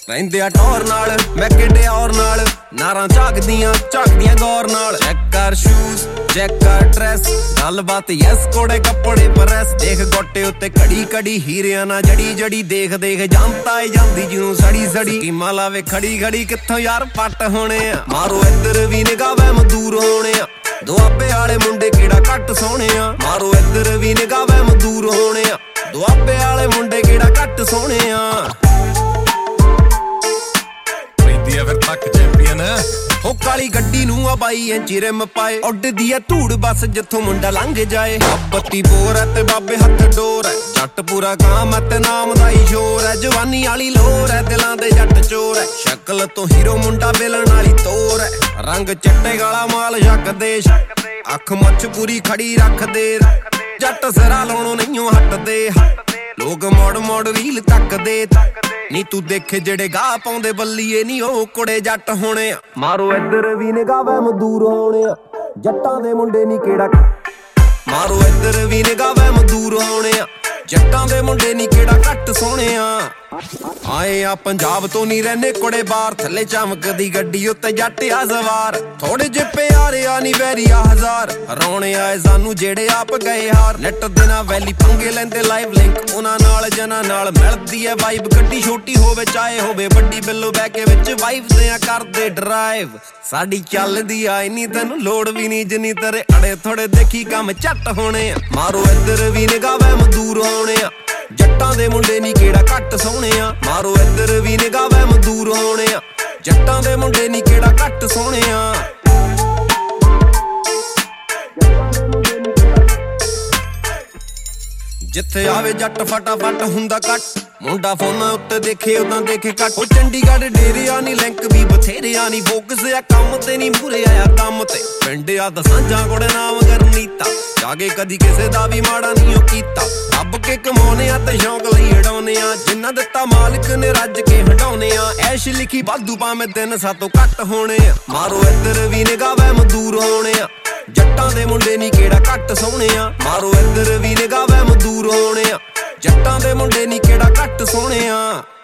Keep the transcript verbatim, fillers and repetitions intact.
ਰਹਿੰਦੇ ਆ ਟੌਰ ਨਾਲ ਮੈਂ ਕਿੱਡੇ ਔਰ ਨਾਲ ਨਾਰਾਂ ਝਾਕਦੀਆਂ ਝਾਕਦੀਆਂ ਗੌਰ ਨਾਲ ਚੈੱਕ ਕਰ ਸ਼ੂਜ਼ ਚੈੱਕ ਕਰ ਡਰੈਸ ਗੱਲਬਾਤ ਯੈਸ ਕੋੜੇ ਕੱਪੜੇ ਪ੍ਰੈਸ ਦੇਖ ਗੋਟੇ ਉੱਤੇ ਘੜੀ ਘੜੀ ਹੀਰਿਆਂ ਨਾਲ ਜੜੀ ਜੜੀ ਦੇਖ ਦੇਖ ਜੰਮਤਾ ਏ ਜਾਂਦੀ ਜਿਹਨੂੰ ਸੜੀ ਸੜੀ ਕੀਮਾ ਲਾਵੇ ਖੜੀ ਖੜੀ ਕਿੱਥੋਂ ਯਾਰ ਪੱਟ ਹੋਣੇ ਆ ਮਾਰੋ ਇੱਧਰ ਵੀ ਨਿਗਾਹ ਵਹਿ ਮਦੂਰ ਹੋਣੇ ਆ ਦੁਆਬੇ ਵਾਲੇ ਮੁੰਡੇ ਕਿਹੜਾ ਘੱਟ ਸੋਹਣੇ ਆ ਮਾਰੋ ਇੱਧਰ ਵੀ ਨਿਗਾਹ ਵਹਿ ਮਦੂਰ ਹੋਣੇ ਆ ਦੁਆਬੇ ਵਾਲੇ ਮੁੰਡੇ ਕਿਹੜਾ ਘੱਟ ਸੋਹਣੇ ਆ ਫਿਰ ਤੱਕ ਚੈਂਪੀਅਨ ਹੋ ਕਾਲੀ ਗੱਡੀ ਨੂੰ ਆ ਬਾਈ ਇੰਚੀ ਰਿਮ ਪਾਏ ਉੱਡਦੀ ਐ ਧੂੜ ਬੱਸ ਜਿੱਥੋਂ ਮੁੰਡਾ ਲੰਘ ਜਾਏ ਬੱਤੀ ਬੋਰ ਐ ਤੇ ਬਾਬੇ ਹੱਥ ਡੋਰ ਐ ਜੱਟ ਪੂਰਾ ਕਾਮ ਐ ਤੇ ਨਾਮ ਦਾ ਹੀ ਸ਼ੋਰ ਐ ਜਵਾਨੀ ਵਾਲੀ ਲੋਰ ਐ ਦਿਲਾਂ ਦੇ ਜੱਟ ਚੋਰ ਐ ਸ਼ਕਲ ਤੋਂ ਹੀਰੋ ਮੁੰਡਾ ਬੇਲਣ ਵਾਲੀ ਤੋਰ ਐ ਰੰਗ ਚਿੱਟੇ ਗਾਲਾ ਮਾਲ ਛੱਕ ਦੇਸ਼ ਅੱਖ ਮੱਛ ਪੂਰੀ ਖੜੀ ਰੱਖਦੇ ਜੱਟ ਸਿਰਾ ਲਾਉਣੋਂ ਨਹੀਂ ਹਟਦੇ ਲੋਕ ਮੋੜ ਮੋੜ ਰੀਲ ਤੱਕਦੇ ਨੀ ਤੂੰ ਦੇਖੇ ਜਿਹੜੇ ਗਾਹ ਪਾਉਂਦੇ ਬੱਲੀਏ ਨੀ ਉਹ ਕੁੜੇ ਜੱਟ ਹੋਣੇ ਆ ਮਾਰੋ ਇੱਧਰ ਵੀ ਨਿਗਾਹ ਵਹਿ ਮਦੂਰ ਹੋਣੇ ਆ ਜੱਟਾਂ ਦੇ ਮੁੰਡੇ ਨੀ ਕਿਹੜਾ ਮਾਰੋ ਇੱਧਰ ਵੀ ਨਿਗਾਹ ਵਹਿ ਮਦੂਰ ਹੋਣੇ ਆ ਜੱਟਾਂ ਦੇ ਮੁੰਡੇ ਨੀ ਕਿਹੜਾ ਘੱਟ ਸੋਹਣੇ ਆ ਆਏ ਆ ਪੰਜਾਬ ਤੋਂ ਨੀ ਰਹਿੰਦੇ ਕੁੜੇ ਬਾਹਰ ਥੱਲੇ ਚਮਕਦੀ ਗੱਡੀ ਉੱਤੇ ਜੱਟ ਆ ਸਵਾਰ ਥੋੜੇ ਜਿਹੇ ਪਿਆਰੇ ਆ ਨੀ ਵੈਰੀਆ ਹਜ਼ਾਰ ਰੌਣੇ ਆਏ ਸਾਨੂੰ ਜਿਹੜੇ ਆਪ ਗਏ ਹਾਰ ਨੈਟ ਦੇ ਨਾਲ ਵੈਲੀ ਪੰਗੇ ਲੈਂਦੇ ਲਾਈਵ ਲਿੰਕ ਉਹਨਾਂ ਨਾਲ ਜਨਾਂ ਨਾਲ ਮਿਲਦੀ ਐ ਵਾਈਬ ਗੱਡੀ ਛੋਟੀ ਹੋਵੇ ਚਾਹੇ ਹੋਵੇ ਵੱਡੀ ਬਿੱਲੋ ਬਹਿ ਕੇ ਵਿੱਚ ਵਾਈਫ ਦੇ ਆ ਕਰਦੇ ਡਰਾਈਵ ਸਾਡੀ ਚੱਲਦੀ ਆਈ ਨੀ ਤੈਨੂੰ ਲੋੜ ਵੀ ਨੀ ਜਿੰਨੀ ਤੇਰੇ ਅੜੇ ਥੋੜੇ ਦੇਖੀ ਕੰਮ ਝੱਟ ਹੋਣੇ ਆ ਮਾਰੋ ਇੱਧਰ ਵੀ ਨਿਗਾਹ ਵਹਿ ਮਦੂਰ ਹੋਣੇ ਆ ਜੱਟਾਂ ਦੇ ਮੁੰਡੇ ਨੀ ਕਿਹੜਾ ਘੱਟ ਸੋਹਣੇ ਆ ਮਾਰੋ ਇੱਧਰ ਵੀ ਨਿਗਾਹ ਵਹਿ ਮਦੂਰ ਹੋਣੇ ਆ ਜੱਟਾਂ ਦੇ ਮੁੰਡੇ ਨੀ ਕਿਹੜਾ ਘੱਟ ਸੋਹਣੇ ਆ ਜਿੱਥੇ ਆਵੇ ਜੱਟ ਫਟਾਫਟ ਹੁੰਦਾ ਕੱਟ ਮੁੰਡਾ ਫੋਨਾਂ ਉੱਤੇ ਦੇਖੇ ਉਦਾਂ ਦੇਖੇ ਕੱਟ ਉਹ ਚੰਡੀਗੜ੍ਹ ਡੇਰਿਆ ਨੀ ਲਿੰਕ ਵੀ ਬਥੇਰਿਆ ਨੀ ਫੋਕਸ ਆ ਕੰਮ ਤੇ ਨੀ ਮੂਰੇ ਆਇਆ ਕੰਮ ਤੇ ਪਿੰਡ ਆ ਦਸਾਂਜਾਂ ਕੋੜੇ ਨਾਮ ਗਰਨੀਤਾ ਜਾਗੇ ਕਦੀ ਕਿਸੇ ਦਾ ਵੀ ਮਾੜਾ ਨਹੀਂ ਉਹ ਕੀਤਾ ਰੱਬ ਕੇ ਕਮਾਉਣੇ ਆ ਤੇ ਸ਼ੌਂਕ ਲਈ ਹਟਾਉਣੇ ਆ ਜਿੰਨਾ ਦਿੱਤਾ ਮਾਲਕ ਨੇ ਰੱਜ ਕੇ ਹਟਾਉਣੇ ਆ ਐਸ਼ ਲਿਖੀ ਵਾਧੂ ਭਾਵੇਂ ਦਿਨ ਸਾਤੋਂ ਘੱਟ ਹੋਣੇ ਆ ਮਾਰੋ ਇੱਧਰ ਵੀ ਨਿਗਾਹ ਵਹਿ ਮਦੂਰ ਹੋਣੇ ਆ ਜੱਟਾਂ ਦੇ ਮੁੰਡੇ ਨੀ ਕਿਹੜਾ ਘੱਟ ਸੋਹਣੇ ਆ ਮਾਰੋ ਇੱਧਰ ਵੀ ਨਿਗਾਹ ਵਹਿ ਮਦੂਰ ਹੋਣੇ ਆ ਜੱਟਾਂ ਦੇ ਮੁੰਡੇ ਨੀ ਕਿਹੜਾ ਘੱਟ ਸੋਹਣੇ ਆ